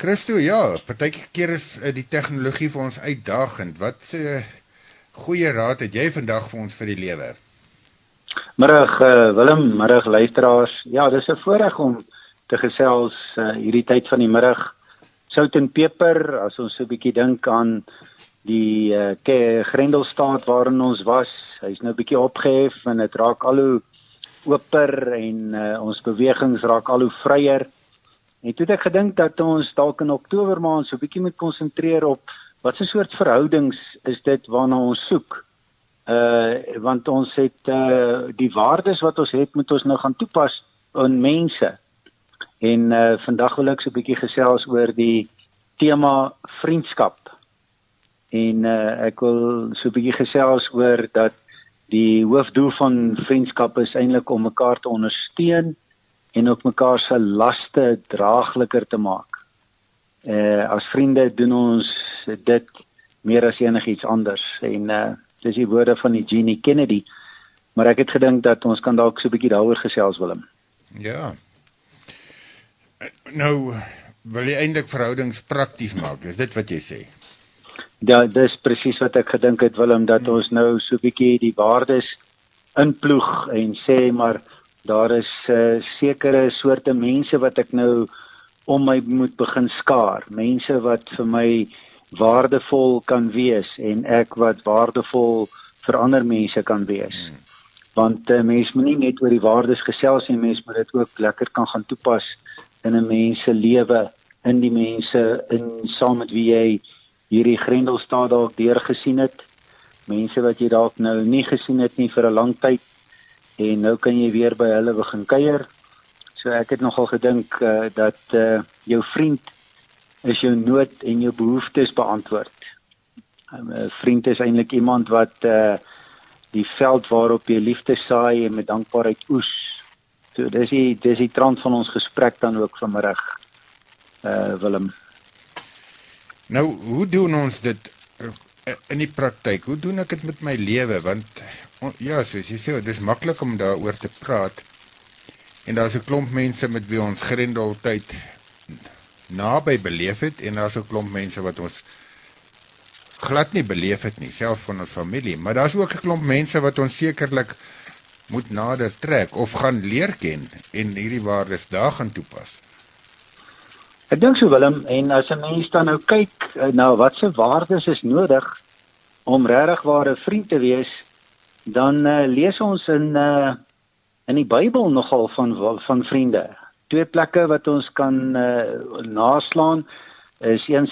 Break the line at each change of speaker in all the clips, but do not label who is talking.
Christo, ja, partykeer is die tegnologie vir ons uitdagend. Wat goeie raad het jy vandag vir ons vir die lewe?
Middag Willem, middag luisteraars. Ja, dis 'n voorreg om te gesels hierdie tyd van die middag. Sout en peper, as ons so 'n bietjie dink aan die Grendelstaat waarin ons was. Hy's nou 'n bietjie opgehef en dit raak al hoe oper en ons bewegings raak al hoe vryer. En toe het ek gedink dat ons dalk in Oktober maand so 'n bietjie moet konsentreer op wat 'n soort verhoudings is dit waarna ons soek. Want ons het die waardes wat ons het, moet ons nou gaan toepas in mense. En vandag wil ek so 'n bietjie gesels oor die tema vriendskap. En ek wil so 'n bietjie gesels oor dat die hoofdoel van vriendskap is eintlik om mekaar te ondersteun en ook mekaar se laste draagliker te maak. As vriende doen ons dit meer as enigiets anders. En dis die woorde van die Jeannie Kennedy, maar ek het gedink dat ons kan dalk so 'n bietjie daaroor gesels, Willem.
Ja. Nou, wil jy eintlik verhoudings prakties maak, is dit wat jy sê?
Ja, dis presies wat ek gedink het, Willem, dat ons nou so 'n bietjie die waardes inploeg en sê, maar daar is sekere soorte mense wat ek nou om my moet begin skaar. Mense wat vir my waardevol kan wees en ek wat waardevol vir ander mense kan wees. Want mens moet nie net oor die waardes gesels nie, mens moet dit ook lekker kan gaan toepas in 'n mens se lewe, in die mense saam met wie jy hierdie Grendelstaat dalk deurgesien het. Mense wat jy dalk nou nie gesien het nie vir 'n lang tyd en nou kan jy weer by hulle begin kuier. So ek het nogal gedink dat jou vriend is jou nood en jou behoeftes beantwoord. 'n Vriend is eintlik iemand wat die veld waarop jy liefde saai en met dankbaarheid oes. So dis die trant van ons gesprek dan ook vanmiddag, Willem.
Nou, hoe doen ons dit in die praktyk? Hoe doen ek dit met my lewe? Want ja, soos jy sê, dis maklik om daaroor te praat. En daar's 'n klomp mense met wie ons Grendeltyd naby beleef het en daar's 'n klomp mense wat ons glad nie beleef het nie, selfs van ons familie, maar daar's ook 'n klomp mense wat ons sekerlik moet nader trek of gaan leer ken en hierdie waardes daar gaan toepas.
Ek dink so, Willem, en as 'n mens dan nou kyk na wat se waardes is nodig om regtig waar 'n vriend te wees, dan lees ons in die Bybel nogal van vriende. 2 plekke wat ons kan naslaan is 1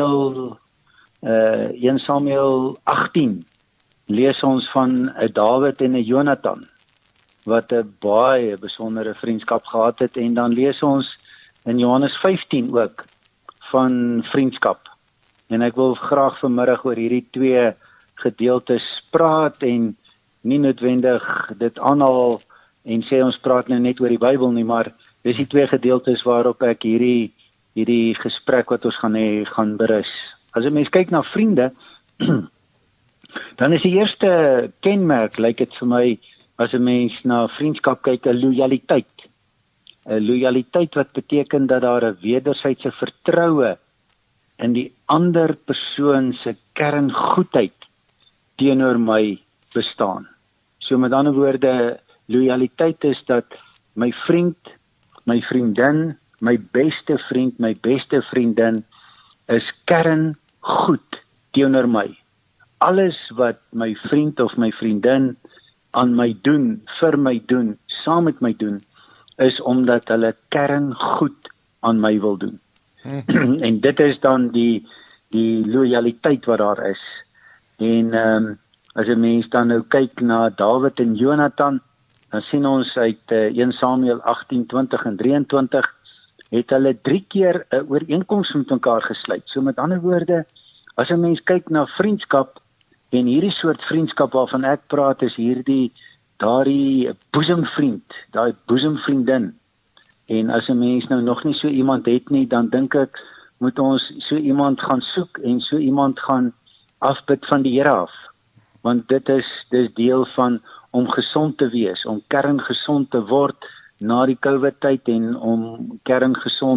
Samuel 18. Lees ons van 'n Dawid en 'n Jonathan wat 'n baie besondere vriendskap gehad het, en dan lees ons in Johannes 15 ook van vriendskap. En ek wil graag vanmiddag oor hierdie 2 gedeeltes praat en nie noodwendig dit aanhaal en sê ons praat nou net oor die Bybel nie, maar dis die 2 gedeeltes waarop ek hierdie gesprek wat ons gaan hê gaan berus. As 'n mens kyk na vriende, dan is die eerste kenmerk, lyk dit vir my, as 'n mens na vriendskap kyk, 'n lojaliteit. 'n Lojaliteit wat beteken dat daar 'n wederwysige vertroue in die ander persoon se kerngoedheid teenoor my bestaan. So met ander woorde, lojaliteit is dat my vriend, my vriendin, my beste vriend, my beste vriendin is kerngoed teenoor my. Alles wat my vriend of my vriendin aan my doen, vir my doen, saam met my doen, is omdat hulle kerngoed aan my wil doen. En dit is dan die lojaliteit wat daar is. En as 'n mens dan nou kyk na Dawid en Jonathan, dan sien ons uit 1 Samuel 18, 20 en 23, het hulle 3 keer 'n ooreenkoms met mekaar gesluit. So met ander woorde, as 'n mens kyk na vriendskap, en hierdie soort vriendskap waarvan ek praat, is daardie boesemvriend, daai boesemvriendin. En as 'n mens nou nog nie so iemand het nie, dan dink ek, moet ons so iemand gaan soek en so iemand gaan afbid van die Here af. Want dit is deel van om gesond te wees, om kerngesond te word na die COVID tyd en om kerngesond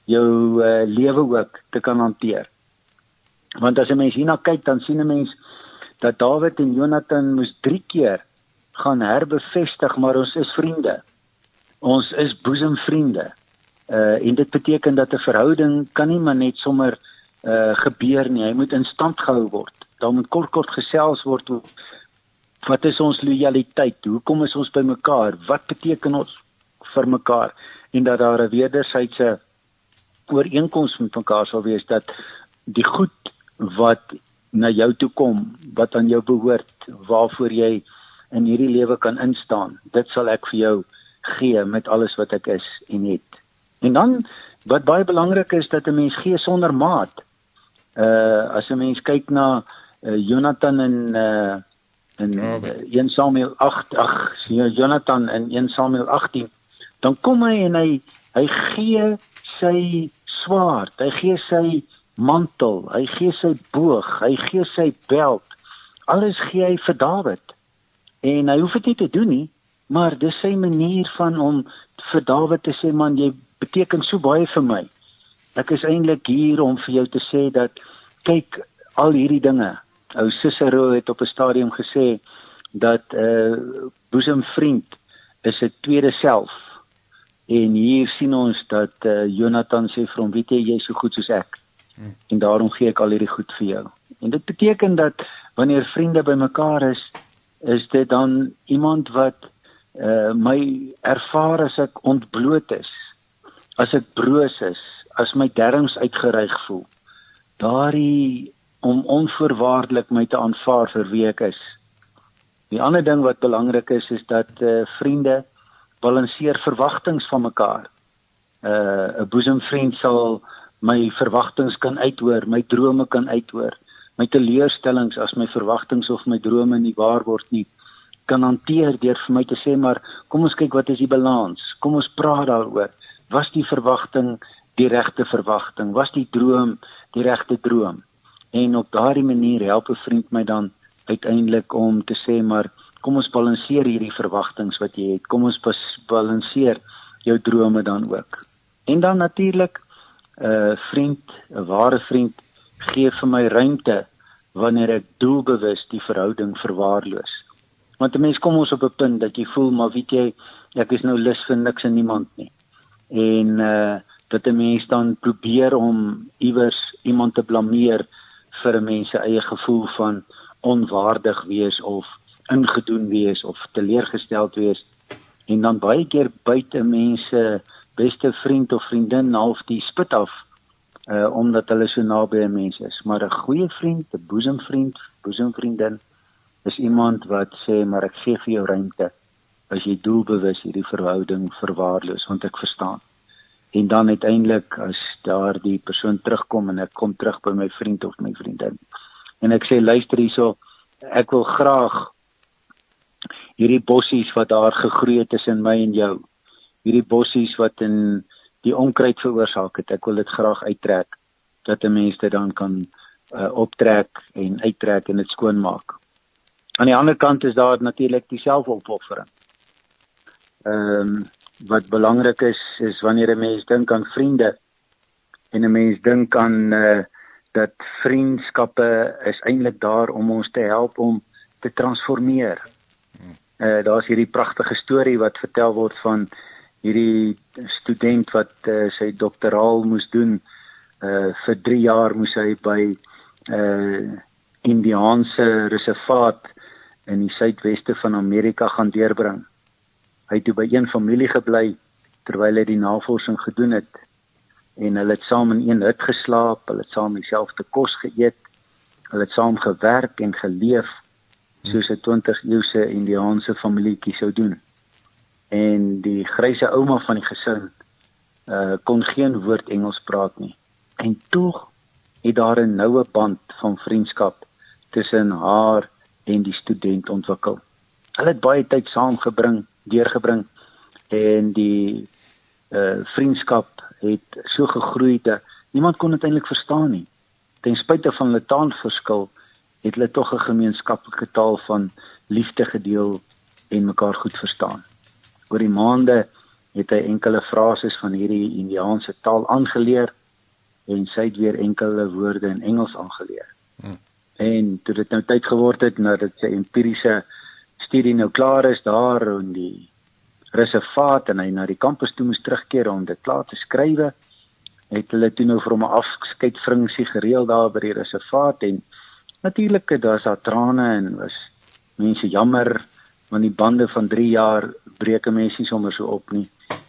jou lewe ook te kan hanteer. Want as 'n mens hierna kyk, dan sien 'n mens dat Dawid en Jonathan moes 3 keer gaan herbevestig, maar ons is vriende. Ons is boesemvriende. En dit beteken dat 'n verhouding kan nie maar net sommer gebeur nie. Hy moet in stand gehou word. Daar moet kort gesels word oor wat is ons lojaliteit? Hoekom is ons by mekaar? Wat beteken ons vir mekaar? En dat daar 'n wederwysige ooreenkoms met mekaar sal wees dat die goed wat na jou toe kom, wat aan jou behoort, waarvoor jy in hierdie lewe kan instaan, dit sal ek vir jou gee met alles wat ek is en het. En dan, wat baie belangrik is, dat 'n mens gee sonder maat. As 'n mens kyk na Jonathan in 1 Samuel 8, Jonathan in 1 Samuel 18, dan kom hy en hy gee sy swaard, hy gee sy mantel, hy gee sy boog, hy gee sy beld, alles gee hy vir Dawid. En hy hoef dit nie te doen nie, maar dis sy manier van om vir Dawid te sê, man, jy beteken so baie vir my. Ek is eintlik hier om vir jou te sê dat, kyk, al hierdie dinge. Ou Cicero het op 'n stadium gesê dat boesemvriend is 'n tweede self. En hier sien ons dat Jonathan sê vir hom, weet jy is so goed soos ek. En daarom gee ek al hierdie goed vir jou. En dit beteken dat wanneer vriende by mekaar is dit dan iemand wat my ervaar as ek ontbloot is, as ek broos is, as my derms uitgereig voel. Daardie om onvoorwaardelik my te aanvaar vir wie ek is. Die ander ding wat belangrik is dat vriende balanseer verwagtinge van mekaar. 'n Boesemvriend sal my verwagtinge kan uithoor, my drome kan uithoor, my teleurstellings as my verwagtinge of my drome nie waar word nie, kan hanteer deur vir my te sê, maar kom ons kyk wat is die balans, kom ons praat daaroor. Was die verwagting die regte verwagting? Was die droom die regte droom? En op daardie manier help 'n vriend my dan uiteindelik om te sê, maar kom ons balanseer hierdie verwagtinge wat jy het. Kom ons balanseer jou drome dan ook. En dan natuurlik 'n ware vriend gee vir my ruimte wanneer ek doelbewus die verhouding verwaarloos. Want 'n mens kom ons op 'n punt dat jy voel, maar weet jy, ek is nou lus vir niks en niemand nie. En dat 'n mens dan probeer om iewers iemand te blameer vir 'n mens se eie gevoel van onwaardig wees of ingedoen wees of teleurgesteld wees. En dan baie keer buite mense beste vriend of vriendin half die spit af, omdat hulle so naby 'n mens is. Maar 'n goeie vriend, 'n boesemvriend, boesemvriendin, is iemand wat sê, maar ek gee vir jou ruimte as jy doelbewus hierdie verhouding verwaarloos, want ek verstaan. En dan uiteindelik, as daar die persoon terugkom en ek kom terug by my vriend of my vriendin, en ek sê, luister hierso, ek wil graag hierdie bossies wat daar gegroei het tussen my en jou, hierdie bossies wat in die onkruid veroorsaak het, ek wil dit graag uittrek, dat 'n mens dit dan kan optrek en uittrek en dit skoonmaak. Aan die ander kant is daar natuurlik die selfopoffering. Wat belangrik is wanneer 'n mens dink aan vriende, en 'n mens dink aan dat vriendskappe is eintlik daar om ons te help om te transformeer. Daar's hierdie pragtige storie wat vertel word van hierdie student wat sy doktoraal moes doen. Vir 3 jaar moes hy by Indiaanse reservaat in die suidweste van Amerika gaan deurbring. Hy het toe by een familie gebly terwyl hy die navorsing gedoen het. En hulle het saam in een hut geslaap, hulle het saam dieselfde kos geëet, hulle het saam gewerk en geleef, soos 'n 20-eeuse Indiaanse familietjie sou doen. En die gryse ouma van die gesin kon geen woord Engels praat nie. En tog het daar 'n noue band van vriendskap tussen haar en die student ontwikkel. Hulle het baie tyd saam deurgebring en die vriendskap het so gegroei dat niemand kon dit eintlik verstaan nie. Ten spyte van hulle taalverskil het hulle tog 'n gemeenskaplike taal van liefde gedeel en mekaar goed verstaan. Oor die maande het hy enkele frases van hierdie Indiaanse taal aangeleer en sy het weer enkele woorde in Engels aangeleer. En toe dit nou tyd geword het nadat sy empiriese studie nou klaar is daar in die reservaat en hy na die kampus toe moes terugkeer om dit klaar te skrywe, het hulle toe nou vir hom 'n afskeidvringsie gereël daar by die reservaat en natuurlik daar's daar trane en was mense jammer want die bande van 3 jaar breek 'n mens nie sommer so op nie.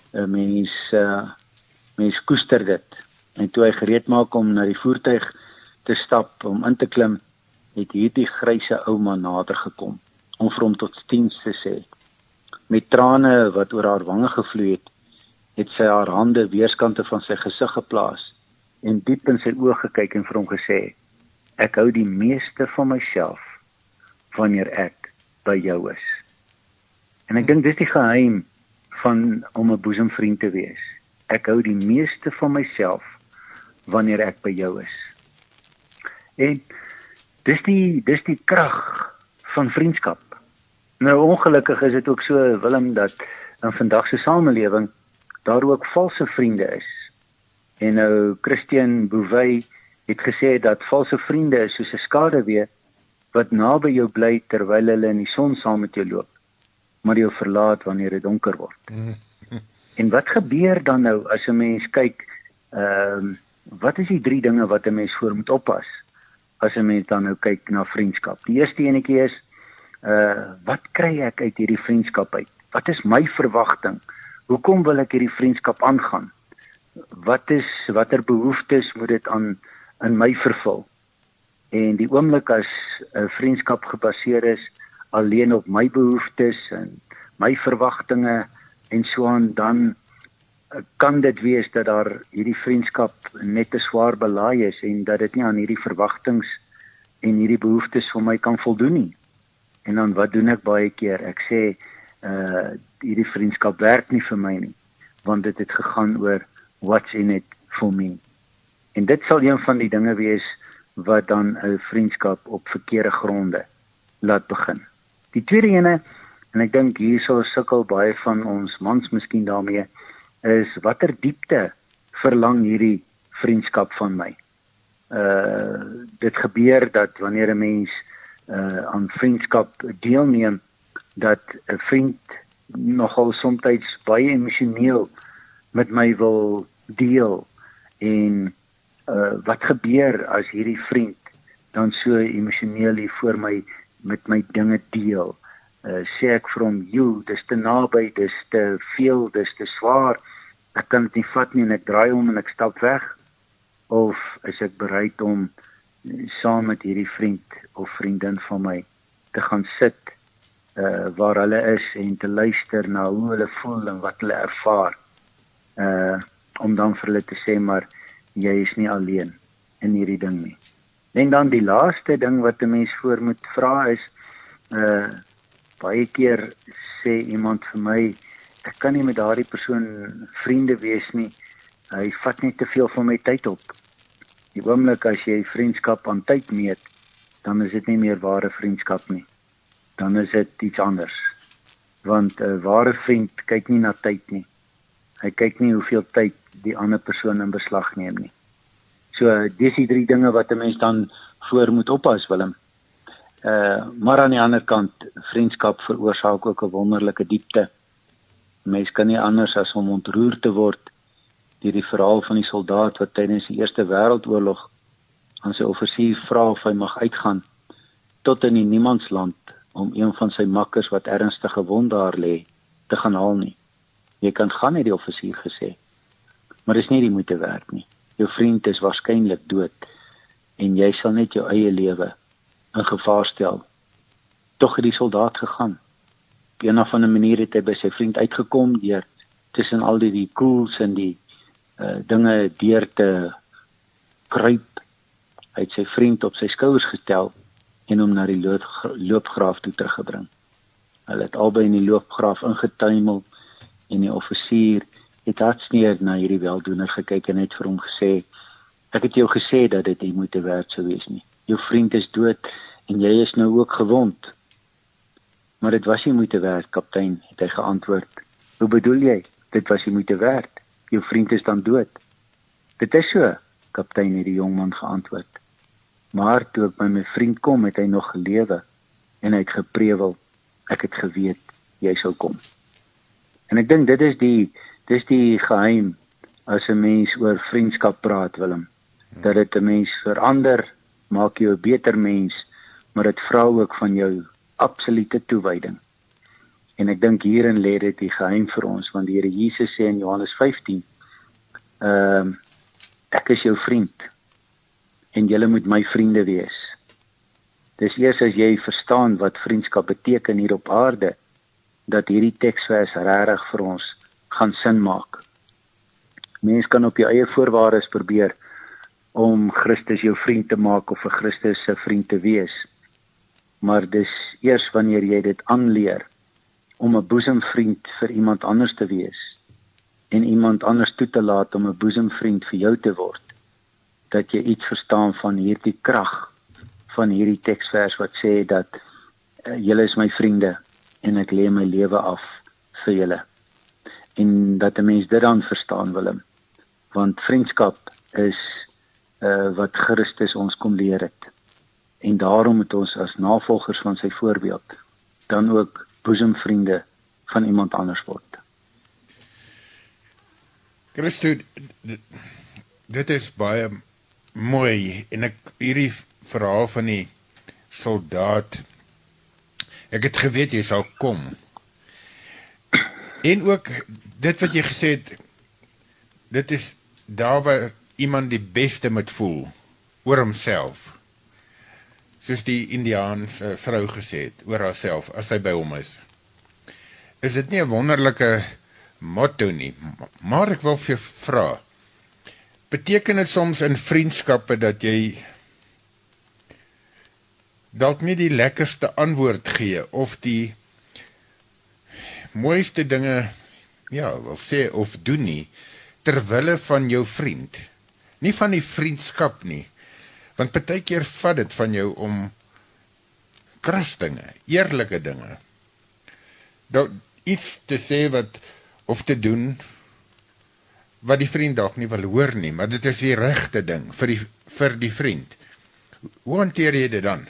Mens koester dit. En toe hy gereed maak om na die voertuig te stap om in te klim, het hierdie gryse ouma nader gekom om vir hom tot diens te sê. Met trane wat oor haar wange gevloei het sy haar hande weerskante van sy gesig geplaas en diep in sy oë gekyk en vir hom gesê: "Ek hou die meeste van myself wanneer ek by jou is." En ek dink dis die geheim van om 'n boesemvriend te wees. Ek hou die meeste van myself wanneer ek by jou is. En dis die krag van vriendskap. Nou ongelukkig is dit ook so, Willem, dat in vandag se samelewing daar ook valse vriende is. En nou Christian Bouvet het gesê dat valse vriende is soos 'n skaduwee wat naby jou bly terwyl hulle in die son saam met jou loop, maar jou verlaat wanneer dit donker word. En wat gebeur dan nou as 'n mens kyk, wat is die 3 dinge wat 'n mens voor moet oppas as 'n mens dan nou kyk na vriendskap? Die eerste enetjie is, wat kry ek uit hierdie vriendskap uit? Wat is my verwagting? Hoekom wil ek hierdie vriendskap aangaan? Watter behoeftes moet dit in my vervul? En die oomblik as 'n vriendskap gebaseer is alleen op my behoeftes en my verwagtinge en so aan, dan kan dit wees dat daar hierdie vriendskap net 'n swaar belaai is en dat dit nie aan hierdie verwagtings en hierdie behoeftes van my kan voldoen nie. En dan wat doen ek baie keer? Ek sê hierdie vriendskap werk nie vir my nie, want dit het gegaan oor what's in it for me. En dit sal een van die dinge wees wat dan 'n vriendskap op verkeerde gronde laat begin. Die tweede ene, en ek dink hier sukkel baie van ons mans miskien daarmee, is watter diepte verlang hierdie vriendskap van my. Dit gebeur dat wanneer 'n mens aan vriendskap deelneem, dat 'n vriend nogal soms baie emosioneel met my wil deel. En wat gebeur as hierdie vriend dan so emosioneel hier voor my met my dinge deel? Sê ek vir hom, dis te naby, dis te veel, dis te swaar, ek kan dit nie vat nie en ek draai om en ek stap weg? Of is ek bereid om saam met hierdie vriend of vriendin van my te gaan sit waar hulle is en te luister na hoe hulle voel en wat hulle ervaar, om dan vir hulle te sê, maar jy is nie alleen in hierdie ding nie. En dan die laaste ding wat 'n mens voor moet vra is, baie keer sê iemand vir my, ek kan nie met daardie persoon vriende wees nie, hy vat net te veel van my tyd op. Die oomblik as jy vriendskap aan tyd meet, dan is dit nie meer ware vriendskap nie. Dan is dit iets anders. Want 'n ware vriend kyk nie na tyd nie. Hy kyk nie hoeveel tyd die ander persoon in beslag neem nie. So, dis die 3 dinge wat 'n mens dan voor moet oppas, Willem. Maar aan die ander kant, vriendskap veroorsaak ook 'n wonderlike diepte. Mens kan nie anders as om ontroer te word deur die verhaal van die soldaat wat tydens die Eerste Wêreldoorlog aan sy offisier vra of hy mag uitgaan tot in die niemandsland om een van sy makkers wat ernstig gewond daar lê te gaan haal nie. Jy kan gaan, het die offisier gesê, maar dis nie die moeite werd nie. Jou vriend is waarskynlik dood en jy sal net jou eie lewe in gevaar stel. Tog het die soldaat gegaan. Op een of ander manier het hy by sy vriend uitgekom deur tussen al die koels en die dinge deur te kruip. Hy het sy vriend op sy skouers gestel en hom na die loopgraaf toe teruggebring. Hulle het albei in die loopgraaf ingetuimel en die offisier het hartsneer na hierdie weldoener gekyk en het vir hom gesê, ek het jou gesê dat dit nie moeite werd sou wees nie. Jou vriend is dood en jy is nou ook gewond. Maar dit was nie moeite werd, kaptein, het hy geantwoord. Hoe bedoel jy? dit was die moeite werd. Jou vriend is dan dood. Dit is so, kaptein, het die jongman geantwoord. Maar toe ek by my vriend kom, het hy nog gelewe en hy het geprewel, ek het geweet, jy sou kom. En ek dink dit is die geheim as 'n mens oor vriendskap praat, Willem. Dat dit 'n mens verander, maak jou 'n beter mens, maar dit vra ook van jou absolute toewyding. En ek dink hierin lê dit die geheim vir ons, want die Here Jesus sê in Johannes 15, ek is jou vriend, en julle moet my vriende wees. Dis eers as jy verstaan wat vriendskap beteken hier op aarde, dat hierdie teksvers regtig vir ons gaan sin maak. Mens kan op jou eie voorwaardes probeer om Christus jou vriend te maak of vir Christus se vriend te wees. Maar dis eers wanneer jy dit aanleer om 'n boesemvriend vir iemand anders te wees en iemand anders toe te laat om 'n boesemvriend vir jou te word, dat jy iets verstaan van hierdie krag van hierdie teksvers wat sê dat julle is my vriende en ek lê my lewe af vir julle. En dat 'n mens dit dan verstaan, Willem, want vriendskap is wat Christus ons kom leer het. En daarom moet ons as navolgers van sy voorbeeld dan ook boesemvriende van iemand anders word.
Christo, dit is baie mooi, en hierdie verhaal van die soldaat, ek het geweet jy sal kom. En ook dit wat jy gesê het, dit is daar waar iemand die beste moet voel oor homself. Soos die Indiaanse vrou gesê het, oor haarself, as sy by hom is. Is dit nie 'n wonderlike motto nie? Maar ek wil vir jou vra, beteken dit soms in vriendskappe dat jy dalk nie die lekkerste antwoord gee, of die mooiste dinge, wil sê, of doen nie, terwille van jou vriend, nie van die vriendskap nie, want partykeer vat dit van jou om kras dinge, eerlike dinge, iets te sê of te doen, wat die vriend dalk nie wil hoor nie, maar dit is die regte ding, vir die vriend. Hoe hanteer jy dit dan?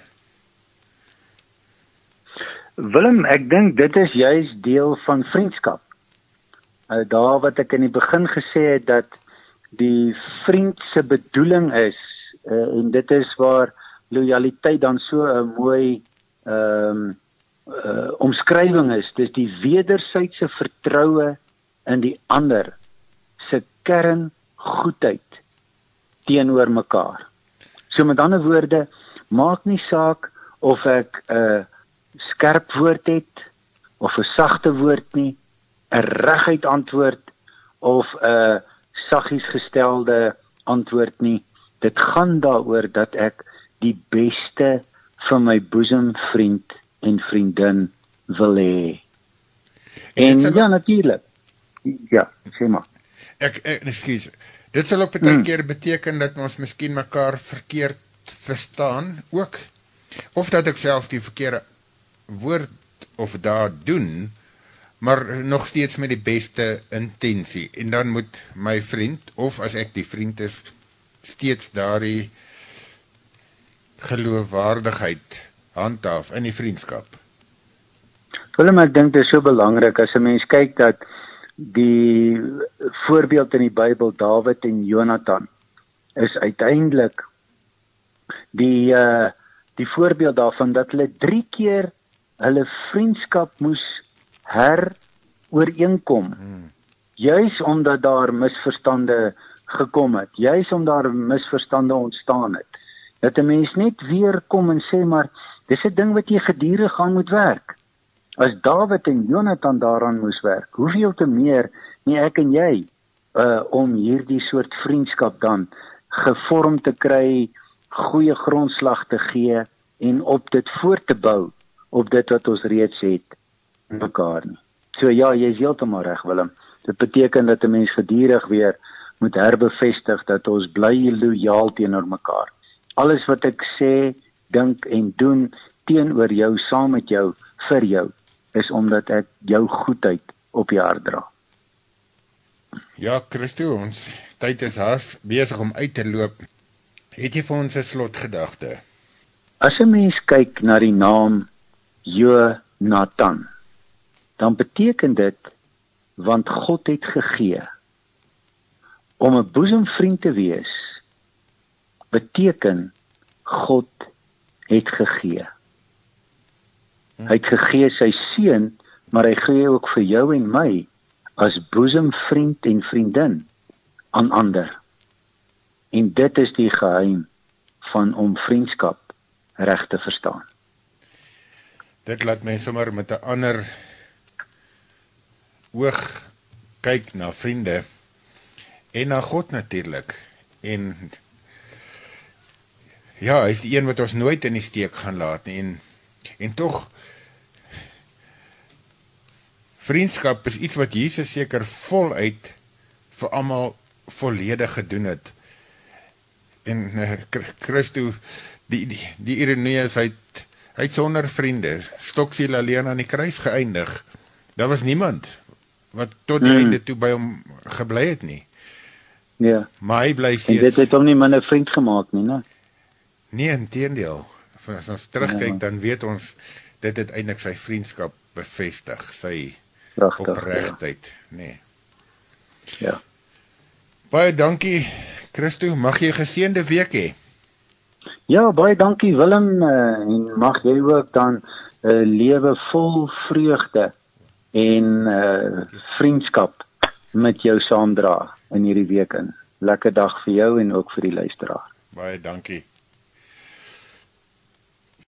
Willem, ek dink dit is juist deel van vriendskap. Daar wat ek in die begin gesê het, dat die vriend se bedoeling is, en dit is waar loyaliteit dan so 'n mooi omskrywing is, dis die wederwysige vertroue in die ander se kerngoedheid teenoor mekaar. So met ander woorde, maak nie saak of ek 'n skerp woord het, of 'n sagte woord nie, 'n reguit antwoord, of 'n saggies gestelde antwoord nie. Dit gaan daaroor dat ek die beste vir my boesemvriend en vriendin wil hê. En ja, natuurlik. Ja, sê maar.
Ekskuus. Dit sal ook baie keer beteken dat ons miskien mekaar verkeerd verstaan ook, of dat ek self die verkeerde woord of daad doen, maar nog steeds met die beste intensie. En dan moet my vriend, of as ek die vriend is, steeds daardie geloofwaardigheid handhaaf in die vriendskap.
Willem, ek dink dit is so belangrik as 'n mens kyk dat die voorbeeld in die Bybel, Dawid en Jonathan, is uiteindelik die voorbeeld daarvan dat hulle 3 keer hulle vriendskap moes herooreenkom. Juis omdat daar misverstande gekom het, juis omdat daar misverstande ontstaan het. Dat 'n mens net weer kom en sê, maar dis 'n ding wat jy gedurig aan moet werk. As Dawid en Jonathan daaraan moes werk, hoeveel te meer nie ek en jy, om hierdie soort vriendskap dan gevorm te kry, goeie grondslag te gee en op dit voort te bou, op dit wat ons reeds het in mekaar nie. So ja, jy is heeltemal reg, Willem. Dit beteken dat 'n mens gedurig weer moet herbevestig dat ons bly lojaal teenoor mekaar. Alles wat ek sê, dink en doen teenoor jou, saam met jou, vir jou, is omdat ek jou goedheid op die hart dra.
Ja, Christo, ons tyd is haas besig om uit te loop. Het jy vir ons 'n slotgedagte?
As 'n mens kyk na die naam Jonatan, dan beteken dit want God het gegee. Om 'n boesemvriend te wees beteken God het gegee. Hy het gegee sy seun, maar hy gee ook vir jou en my as boesemvriend en vriendin aan ander. En dit is die geheim van om vriendskap reg te verstaan.
Dit laat my sommer met 'n ander oog kyk na vriende en na God natuurlik. En ja, hy is die een wat ons nooit in die steek gaan laat nie. En tog vriendskap is iets wat Jesus seker voluit vir almal volledig gedoen het. En Christo, die ironie is, hy het sonder vriende, stoksiel alleen aan die kruis geëindig. Daar was niemand wat tot die einde toe by hom gebly het nie.
Ja.
Maar hy bly
En
steeds.
dit het hom nie minder vriend gemaak nie, né?
Nee, inteendeel. As ons terugkyk, dan weet ons dit het eintlik sy vriendskap bevestig, sy
Pragtig.
opregtheid, nee.
Ja.
Baie dankie, Christo, mag jy 'n geseënde week hê.
Ja, baie dankie Willem, en mag jy ook dan 'n lewe vol vreugde en vriendskap met jou saamdra in hierdie week in. Lekker dag vir jou en ook vir die luisteraar.
Baie dankie.